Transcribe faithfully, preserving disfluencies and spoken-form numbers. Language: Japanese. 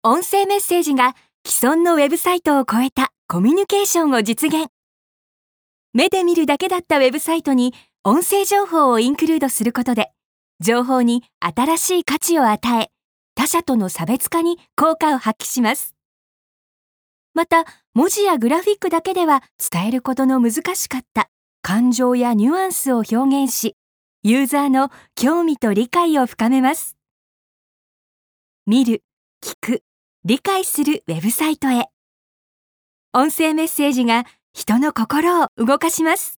音声メッセージが既存のウェブサイトを超えたコミュニケーションを実現。目で見るだけだったウェブサイトに音声情報をインクルードすることで、情報に新しい価値を与え、他社との差別化に効果を発揮します。また、文字やグラフィックだけでは伝えることの難しかった感情やニュアンスを表現し、ユーザーの興味と理解を深めます。見る、聞く、理解するウェブサイトへ。音声メッセージが人の心を動かします。